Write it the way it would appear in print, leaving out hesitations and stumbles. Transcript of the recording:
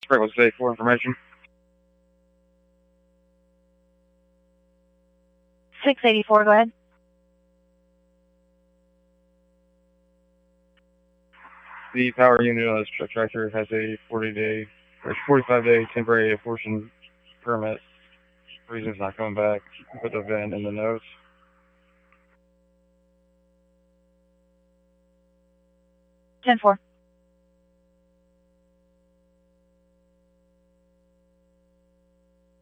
Springwood State for information. 684, go ahead. The power unit on this tractor has a 45-day temporary abortion permit. Reason's not coming back. Put the VIN in the notes. 10-4.